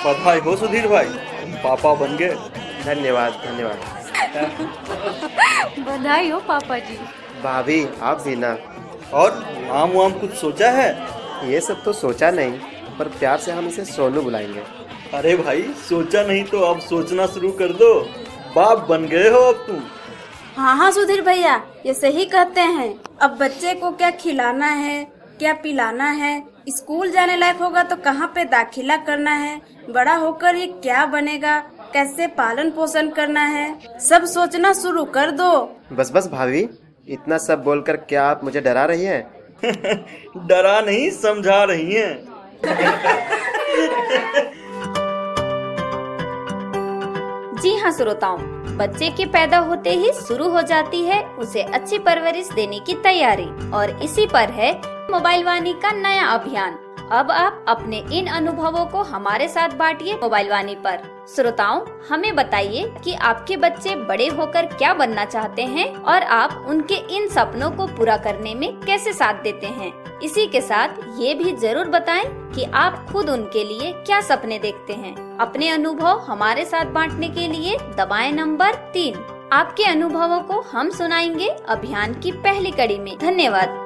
बधाई हो सुधीर भाई, तुम पापा बन गए। धन्यवाद धन्यवाद। बधाई हो पापा जी। भाभी आप भी ना। और नाम वाम कुछ सोचा है? ये सब तो सोचा नहीं, पर प्यार से हम इसे सोनू बुलाएंगे। अरे भाई सोचा नहीं तो अब सोचना शुरू कर दो, बाप बन गए हो अब तुम। हाँ हाँ सुधीर भैया, ये सही कहते हैं। अब बच्चे को क्या खिलाना है, क्या पिलाना है, स्कूल जाने लायक होगा तो कहाँ पे दाखिला करना है, बड़ा होकर ये क्या बनेगा, कैसे पालन पोषण करना है, सब सोचना शुरू कर दो। बस बस भाभी, इतना सब बोलकर क्या आप मुझे डरा रही हैं? डरा नहीं, समझा रही हैं। जी हाँ श्रोताओं, बच्चे के पैदा होते ही शुरू हो जाती है उसे अच्छी परवरिश देने की तैयारी, और इसी पर है मोबाइल वाणी का नया अभियान। अब आप अपने इन अनुभवों को हमारे साथ बांटिए मोबाइल वाणी पर। श्रोताओं, हमें बताइए कि आपके बच्चे बड़े होकर क्या बनना चाहते हैं और आप उनके इन सपनों को पूरा करने में कैसे साथ देते हैं। इसी के साथ ये भी जरूर बताएं कि आप खुद उनके लिए क्या सपने देखते हैं। अपने अनुभव हमारे साथ बांटने के लिए दबाएं नंबर 3। आपके अनुभवों को हम सुनाएंगे अभियान की पहली कड़ी में। धन्यवाद।